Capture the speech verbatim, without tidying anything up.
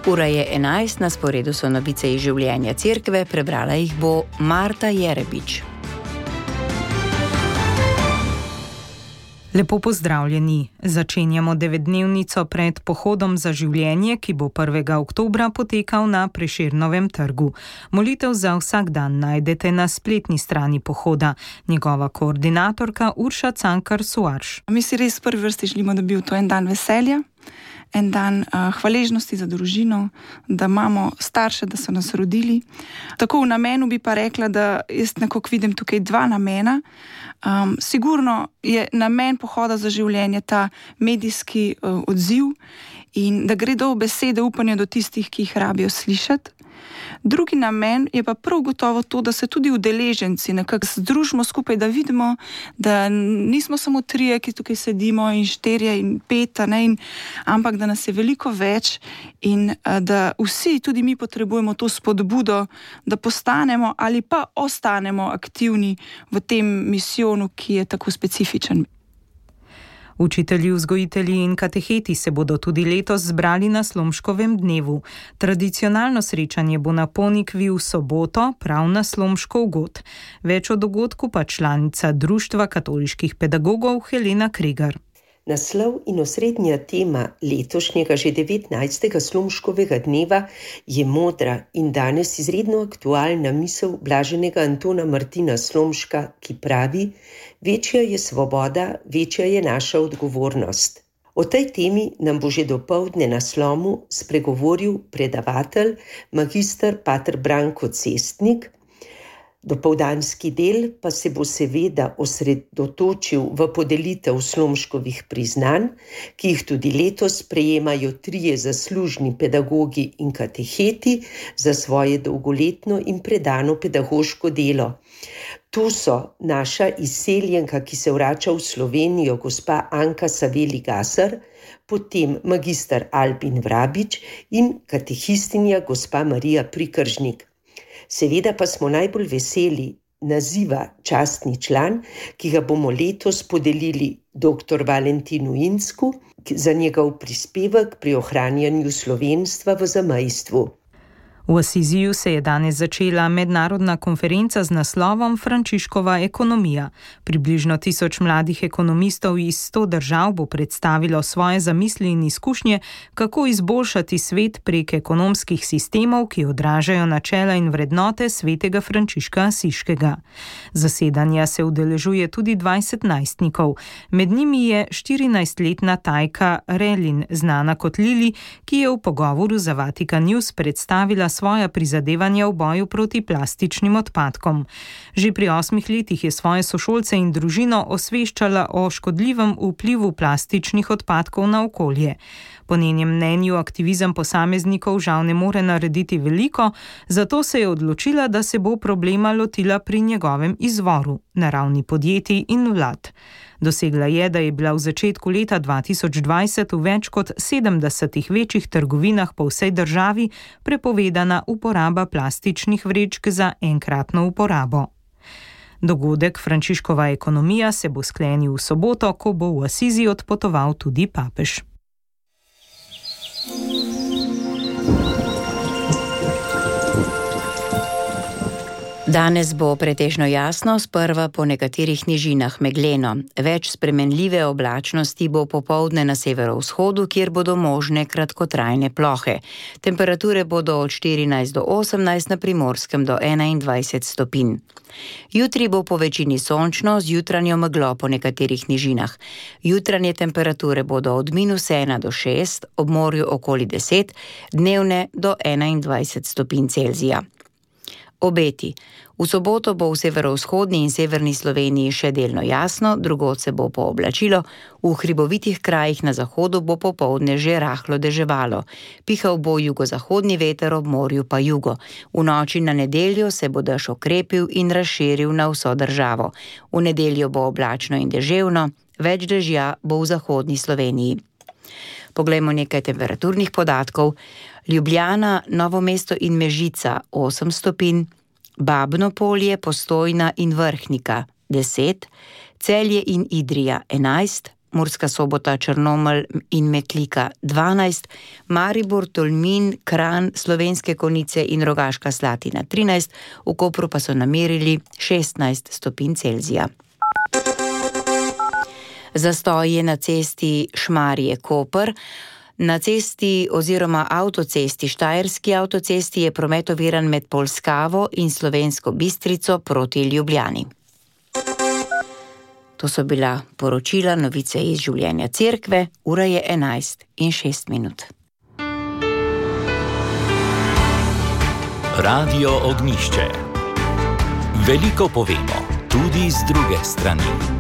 Ura je enajst, na sporedu so novice iz življenja cerkve, prebrala jih bo Marta Jerebič. Lepo pozdravljeni. Začenjamo devetdnevnico pred pohodom za življenje, ki bo prvega oktobra potekal na Prešernovem trgu. Molitev za vsak dan najdete na spletni strani pohoda. Njegova koordinatorka Urša Cankar-Suarš. Mi si res v prvi vrsti želimo, da bi bil to en dan veselja, en dan uh, hvaležnosti za družino, da imamo starše, da so nas rodili. Tako v namenu bi pa rekla, da jaz nekako vidim tukaj dva namena. Um, sigurno je namen pohoda za življenje ta medijski uh, odziv in da gredo besede upanja do tistih, ki jih rabijo slišati. Drugi namen je pa prav gotovo to, da se tudi udeleženci nekako združimo skupaj, da vidimo, da nismo samo trije, ki tukaj sedimo in štirje in pet, ne, in, ampak da nas je veliko več in da vsi, tudi mi potrebujemo to spodbudo, da postanemo ali pa ostanemo aktivni v tem misijonu, ki je tako specifičen. Učitelji, vzgojitelji in kateheti se bodo tudi letos zbrali na Slomškovem dnevu. Tradicionalno srečanje bo na Ponikvi v soboto, prav na Slomškov god. Več o dogodku pa članica Društva katoliških pedagogov Helena Kregar. Naslov in osrednja tema letošnjega že devetnajstega Slomškovega dneva je modra in danes izredno aktualna misel blaženega Antona Martina Slomška, ki pravi: večja je svoboda, večja je naša odgovornost. O tej temi nam bo že dopoldne na Slomu spregovoril predavatelj, magister pater Branko Cestnik. Dopoldanski del pa se bo seveda osredotočil v podelitev Slomškovih priznanj, ki jih tudi letos prejemajo trije zaslužni pedagogi in kateheti za svoje dolgoletno in predano pedagoško delo. Tu so naša izseljenka, ki se vrača v Slovenijo, gospa Anka Saveli Gasar, potem magister Albin Vrabič in katehistinja gospa Marija Prikržnik. Seveda pa smo najbolj veseli naziva častni član, ki ga bomo letos podelili doktor Valentinu Insku za njegov prispevek pri ohranjanju slovenstva v zamejstvu. V Asiziju se je danes začela mednarodna konferenca z naslovom Frančiškova ekonomija. Približno tisoč mladih ekonomistov iz sto držav bo predstavilo svoje zamisli in izkušnje, kako izboljšati svet prek ekonomskih sistemov, ki odražajo načela in vrednote svetega Frančiška Asiškega. Zasedanja se udeležuje tudi dvajset najstnikov. Med njimi je štirinajstletna Tajka Relin, znana kot Lili, ki je v pogovoru za Vatikan News predstavila svoja prizadevanja v boju proti plastičnim odpadkom. Že pri osmih letih je svoje sošolce in družino osveščala o škodljivem vplivu plastičnih odpadkov na okolje. Po njenem mnenju aktivizem posameznikov žal ne more narediti veliko, zato se je odločila, da se bo problema lotila pri njegovem izvoru, na ravni podjetij in vlad. Dosegla je, da je bila v začetku leta dva tisoč dvajset v več kot sedemdesetih večjih trgovinah po vsej državi prepovedana uporaba plastičnih vrečk za enkratno uporabo. Dogodek Frančiškova ekonomija se bo sklenil v soboto, ko bo v Asizi odpotoval tudi papež. Danes bo pretežno jasno, sprva po nekaterih nižinah megleno. Več spremenljive oblačnosti bo popoldne na severovzhodu, kjer bodo možne kratkotrajne plohe. Temperature bodo od štirinajst do osemnajst, na Primorskem do enaindvajset stopinj. Jutri bo po večini sončno z jutranjo meglo po nekaterih nižinah. Jutranje temperature bodo od minus ena do šest, ob morju okoli deset, dnevne do enaindvajset stopinj Celzija. Obeti. V soboto bo v severovzhodni in severni Sloveniji še delno jasno, drugod se bo pooblačilo, v hribovitih krajih na zahodu bo popoldne že rahlo deževalo. Pihal bo jugozahodni veter, ob morju pa jugo. V noči na nedeljo se bo dež okrepil in razširil na vso državo. V nedeljo bo oblačno in deževno, več dežja bo v zahodni Sloveniji. Poglejmo nekaj temperaturnih podatkov. Ljubljana, Novo mesto in Mežica osem stopinj, Babno Polje, Postojna in Vrhnika deset, Celje in Idrija enajst, Murska Sobota, Črnomelj in Metlika dvanajst, Maribor, Tolmin, Kranj, Slovenske Konjice in Rogaška Slatina trinajst, v Kopru pa so namerili šestnajst stopinj Celzija. Zastoj je na cesti Šmarje-Koper. Na cesti oziroma avtocesti, Štajerski avtocesti, je promet oviran med Polskavo in Slovensko Bistrico proti Ljubljani. To so bila poročila, novice iz življenja cerkve, ura je enajst in šest minut. Radio Ognjišče. Veliko povemo, tudi z druge strani.